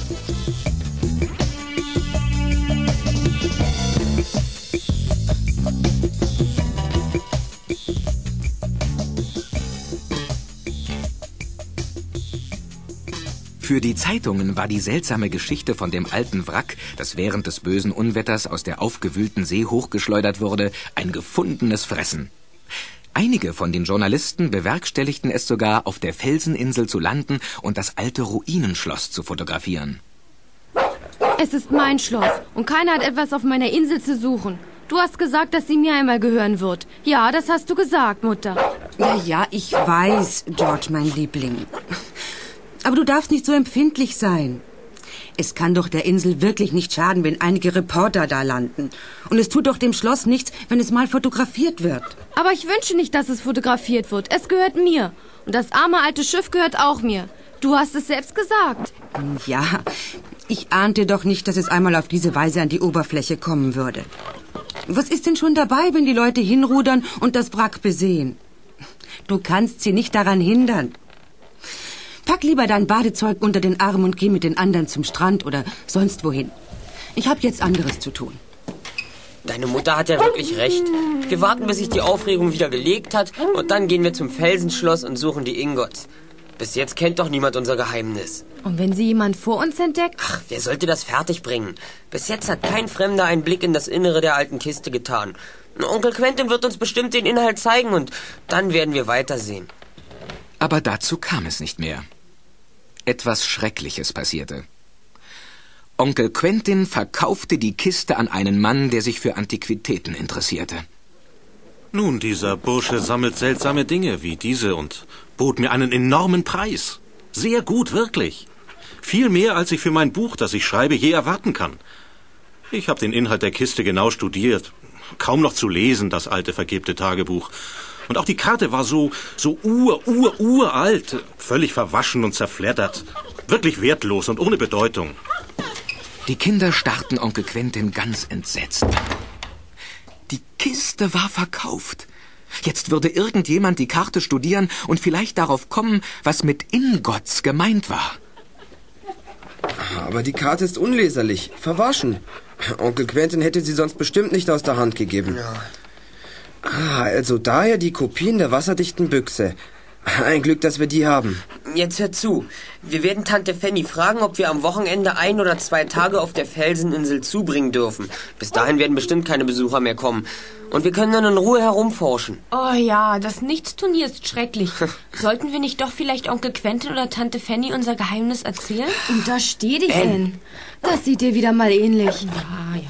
Für die Zeitungen war die seltsame Geschichte von dem alten Wrack, das während des bösen Unwetters aus der aufgewühlten See hochgeschleudert wurde, ein gefundenes Fressen. Einige von den Journalisten bewerkstelligten es sogar, auf der Felseninsel zu landen und das alte Ruinenschloss zu fotografieren. Es ist mein Schloss und keiner hat etwas auf meiner Insel zu suchen. Du hast gesagt, dass sie mir einmal gehören wird. Ja, das hast du gesagt, Mutter. Ja, ich weiß, George, mein Liebling. Aber du darfst nicht so empfindlich sein. Es kann doch der Insel wirklich nicht schaden, wenn einige Reporter da landen. Und es tut doch dem Schloss nichts, wenn es mal fotografiert wird. Aber ich wünsche nicht, dass es fotografiert wird. Es gehört mir. Und das arme alte Schiff gehört auch mir. Du hast es selbst gesagt. Ja, ich ahnte doch nicht, dass es einmal auf diese Weise an die Oberfläche kommen würde. Was ist denn schon dabei, wenn die Leute hinrudern und das Wrack besehen? Du kannst sie nicht daran hindern. Pack lieber dein Badezeug unter den Arm und geh mit den anderen zum Strand oder sonst wohin. Ich habe jetzt anderes zu tun. Deine Mutter hat ja wirklich recht. Wir warten, bis sich die Aufregung wieder gelegt hat und dann gehen wir zum Felsenschloss und suchen die Ingots. Bis jetzt kennt doch niemand unser Geheimnis. Und wenn sie jemand vor uns entdeckt? Ach, wer sollte das fertigbringen? Bis jetzt hat kein Fremder einen Blick in das Innere der alten Kiste getan. Onkel Quentin wird uns bestimmt den Inhalt zeigen und dann werden wir weitersehen. Aber dazu kam es nicht mehr. Etwas Schreckliches passierte. Onkel Quentin verkaufte die Kiste an einen Mann, der sich für Antiquitäten interessierte. Nun, dieser Bursche sammelt seltsame Dinge wie diese und bot mir einen enormen Preis. Sehr gut, wirklich. Viel mehr, als ich für mein Buch, das ich schreibe, je erwarten kann. Ich habe den Inhalt der Kiste genau studiert. Kaum noch zu lesen, das alte, vergilbte Tagebuch. Und auch die Karte war so uralt, völlig verwaschen und zerfleddert. Wirklich wertlos und ohne Bedeutung. Die Kinder starrten Onkel Quentin ganz entsetzt. Die Kiste war verkauft. Jetzt würde irgendjemand die Karte studieren und vielleicht darauf kommen, was mit Ingots gemeint war. Aber die Karte ist unleserlich, verwaschen. Onkel Quentin hätte sie sonst bestimmt nicht aus der Hand gegeben. Ja. Also daher die Kopie in der wasserdichten Büchse. Ein Glück, dass wir die haben. Jetzt hör zu. Wir werden Tante Fanny fragen, ob wir am Wochenende 1 oder 2 Tage auf der Felseninsel zubringen dürfen. Bis dahin werden bestimmt keine Besucher mehr kommen. Und wir können dann in Ruhe herumforschen. Oh ja, das Nichtstun hier ist schrecklich. Sollten wir nicht doch vielleicht Onkel Quentin oder Tante Fanny unser Geheimnis erzählen? Untersteh dich, Ann. Das sieht dir wieder mal ähnlich. Ja.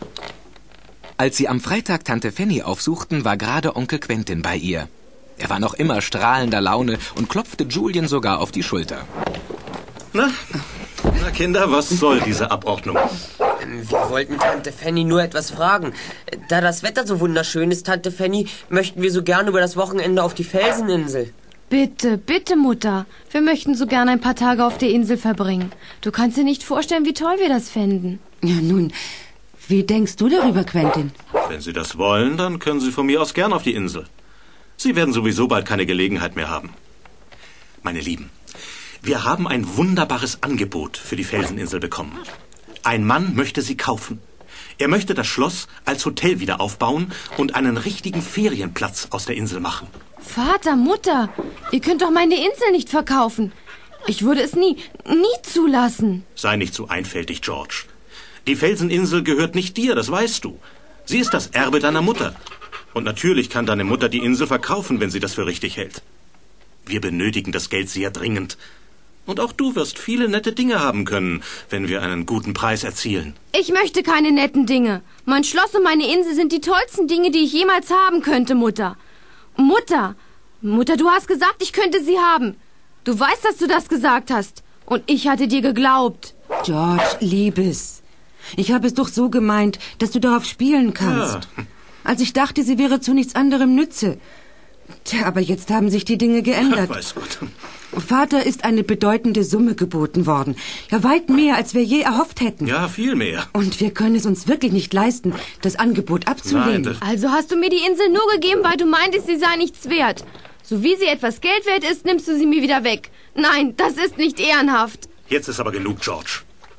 Als sie am Freitag Tante Fanny aufsuchten, war gerade Onkel Quentin bei ihr. Er war noch immer strahlender Laune und klopfte Julien sogar auf die Schulter. Na, Kinder, was soll diese Abordnung? Wir wollten Tante Fanny nur etwas fragen. Da das Wetter so wunderschön ist, Tante Fanny, möchten wir so gern über das Wochenende auf die Felseninsel. Bitte, bitte, Mutter. Wir möchten so gern ein paar Tage auf der Insel verbringen. Du kannst dir nicht vorstellen, wie toll wir das fänden. Ja, nun, wie denkst du darüber, Quentin? Wenn Sie das wollen, dann können Sie von mir aus gern auf die Insel. Sie werden sowieso bald keine Gelegenheit mehr haben. Meine Lieben, wir haben ein wunderbares Angebot für die Felseninsel bekommen. Ein Mann möchte sie kaufen. Er möchte das Schloss als Hotel wieder aufbauen und einen richtigen Ferienplatz aus der Insel machen. Vater, Mutter, ihr könnt doch meine Insel nicht verkaufen. Ich würde es nie zulassen. Sei nicht so einfältig, George. Die Felseninsel gehört nicht dir, das weißt du. Sie ist das Erbe deiner Mutter. Und natürlich kann deine Mutter die Insel verkaufen, wenn sie das für richtig hält. Wir benötigen das Geld sehr dringend. Und auch du wirst viele nette Dinge haben können, wenn wir einen guten Preis erzielen. Ich möchte keine netten Dinge. Mein Schloss und meine Insel sind die tollsten Dinge, die ich jemals haben könnte, Mutter. Mutter, du hast gesagt, ich könnte sie haben. Du weißt, dass du das gesagt hast. Und ich hatte dir geglaubt. George, Liebes, ich habe es doch so gemeint, dass du darauf spielen kannst. Ja. Als ich dachte, sie wäre zu nichts anderem Nütze. Tja, aber jetzt haben sich die Dinge geändert. Weiß Gott. Vater ist eine bedeutende Summe geboten worden. Ja, weit mehr, als wir je erhofft hätten. Ja, viel mehr. Und wir können es uns wirklich nicht leisten, das Angebot abzulehnen. Nein, Also hast du mir die Insel nur gegeben, weil du meintest, sie sei nichts wert. So wie sie etwas Geld wert ist, nimmst du sie mir wieder weg. Nein, das ist nicht ehrenhaft. Jetzt ist aber genug, George.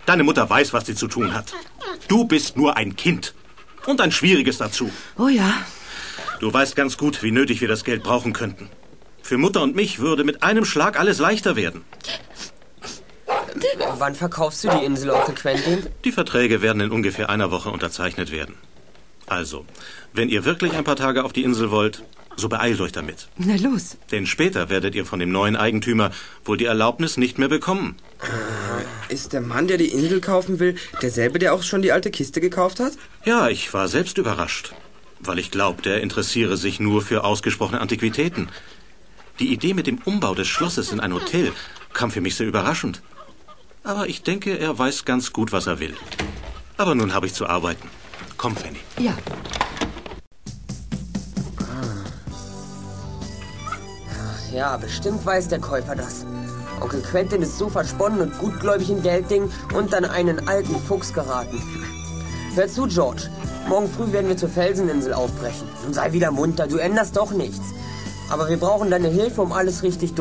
Deine Mutter weiß, was sie zu tun hat. Du bist nur ein Kind. Und ein schwieriges dazu. Oh ja. Du weißt ganz gut, wie nötig wir das Geld brauchen könnten. Für Mutter und mich würde mit einem Schlag alles leichter werden. Wann verkaufst du die Insel, Onkel Quentin? Die Verträge werden in ungefähr einer Woche unterzeichnet werden. Also, wenn ihr wirklich ein paar Tage auf die Insel wollt, so beeilt euch damit. Na los. Denn später werdet ihr von dem neuen Eigentümer wohl die Erlaubnis nicht mehr bekommen. Ist der Mann, der die Insel kaufen will, derselbe, der auch schon die alte Kiste gekauft hat? Ja, ich war selbst überrascht, weil ich glaubte, er interessiere sich nur für ausgesprochene Antiquitäten. Die Idee mit dem Umbau des Schlosses in ein Hotel kam für mich sehr überraschend. Aber ich denke, er weiß ganz gut, was er will. Aber nun habe ich zu arbeiten. Komm, Fanny. Ja. Ja, bestimmt weiß der Käufer das. Onkel Quentin ist so versponnen und gutgläubig in Gelddingen und an einen alten Fuchs geraten. Hör zu, George. Morgen früh werden wir zur Felseninsel aufbrechen. Nun sei wieder munter, du änderst doch nichts. Aber wir brauchen deine Hilfe, um alles richtig